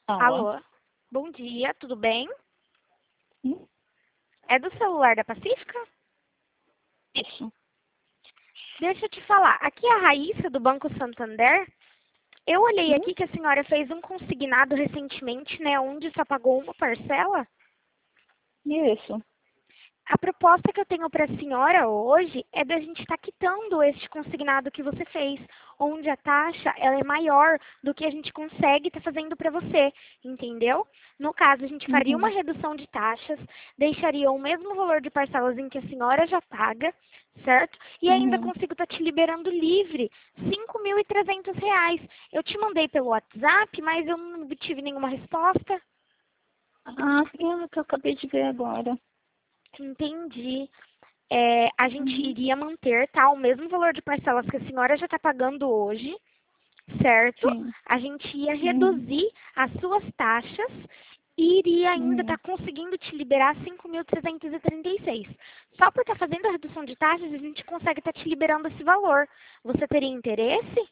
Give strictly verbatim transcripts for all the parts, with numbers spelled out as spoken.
Alô? Alô, bom dia, tudo bem? Hum, É do celular da Pacífica? Isso. Deixa eu te falar, aqui é a Raíssa do Banco Santander. Eu olhei Hum, aqui que a senhora fez um consignado recentemente, né, onde só pagou uma parcela. Isso. A proposta que eu tenho para a senhora hoje é da gente estar quitando este consignado que você fez, onde a taxa ela é maior do que a gente consegue estar fazendo para você, entendeu? No caso, a gente faria uma Uhum. redução de taxas, deixaria o mesmo valor de parcelas em que a senhora já paga, certo? E ainda Uhum. consigo estar te liberando livre, cinco mil e trezentos reais. Eu te mandei pelo WhatsApp, mas eu não tive nenhuma resposta. Ah, sim, é que eu acabei de ver agora. Entendi. É, a gente Uhum. iria manter, tá, o mesmo valor de parcelas que a senhora já está pagando hoje, certo? Sim. A gente ia Uhum. reduzir as suas taxas e iria ainda estar Uhum. conseguindo te liberar cinco mil trezentos e trinta e seis. Só por estar fazendo a redução de taxas, a gente consegue estar te liberando esse valor. Você teria interesse?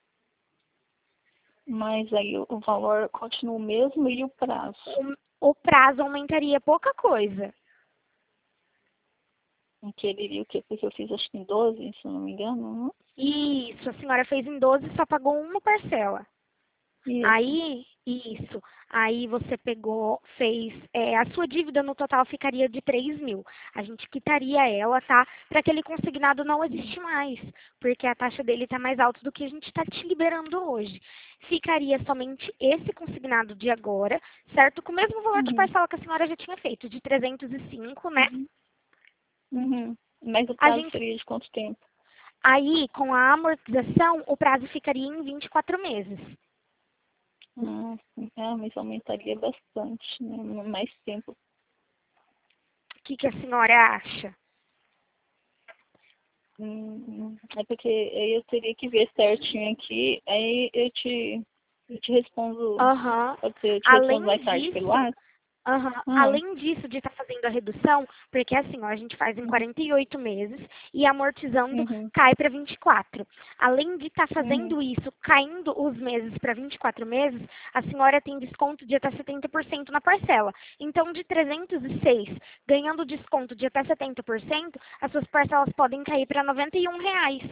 Mas aí o o valor continua o mesmo e o prazo. O, o prazo aumentaria pouca coisa. Em que ele iria o quê? Porque eu fiz acho que em doze, se eu não me engano. Né? Isso, a senhora fez em doze e só pagou uma parcela. Isso. Aí, isso. Aí você pegou, fez. É, a sua dívida no total ficaria de três mil. A gente quitaria ela, tá? Para aquele consignado não existe mais. Porque a taxa dele está mais alta do que a gente está te liberando hoje. Ficaria somente esse consignado de agora, certo? Com o mesmo valor de Uhum. parcela que a senhora já tinha feito, de trezentos e cinco, né? Uhum. Uhum. Mas o A prazo gente. seria de quanto tempo? Aí, com a amortização, o prazo ficaria em vinte e quatro meses. Ah, sim. Ah, mas aumentaria bastante, né? Mais tempo. O que, que a senhora acha? Hum, é porque aí eu teria que ver certinho aqui, aí eu te, eu te respondo, Aham. pode ser, eu te respondo Além mais tarde pelo disso, WhatsApp? aham, Ah, além disso de estar fazendo a redução, porque assim, ó, a gente faz em uhum, quarenta e oito meses e amortizando uhum, cai para vinte e quatro. Além de estar uhum, fazendo isso, caindo os meses para vinte e quatro meses, a senhora tem desconto de até setenta por cento na parcela. Então, de trezentos e seis, ganhando desconto de até setenta por cento, as suas parcelas podem cair para noventa e um reais.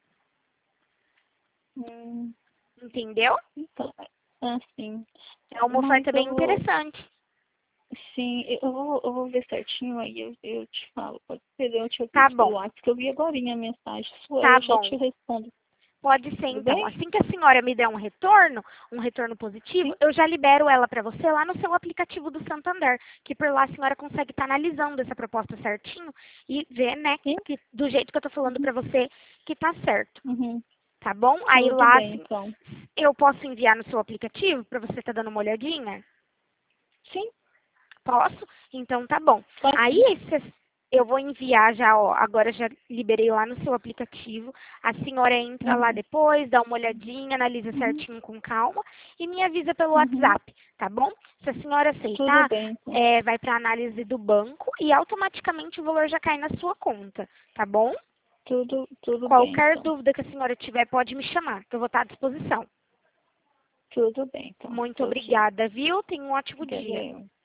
hum, Entendeu? então, assim, É uma mas oferta eu bem vou, interessante. sim, eu vou, eu vou ver certinho, aí eu, eu te falo, pode ser, eu te Tá aviso pelo bom, WhatsApp, que eu vi agora a mensagem sua, aí tá eu já te bom. respondo, Pode ser, tudo então. bem? Assim que a senhora me der um retorno, um retorno positivo, Sim, eu já libero ela para você lá no seu aplicativo do Santander, que por lá a senhora consegue estar analisando essa proposta certinho e ver, né, sim, que do jeito que eu tô falando uhum, para você, que tá certo, uhum, tá bom? Aí tudo lá, bem, assim, então. eu posso enviar no seu aplicativo para você estar dando uma olhadinha? Sim, Posso? Então tá bom. pode Aí sim. esse- eu vou enviar já, ó, agora já liberei lá no seu aplicativo. A senhora entra lá Uhum, depois, dá uma olhadinha, analisa uhum, certinho com calma e me avisa pelo uhum. WhatsApp, tá bom? Se a senhora Tudo aceitar, bem, então. é, vai para análise do banco e automaticamente o valor já cai na sua conta, tá bom? Tudo, tudo bem, Qualquer então. dúvida que a senhora tiver, pode me chamar, que eu vou estar à disposição. Tudo bem, então. Muito Tô sim. obrigada, viu? Tenha um ótimo dia. Beleza.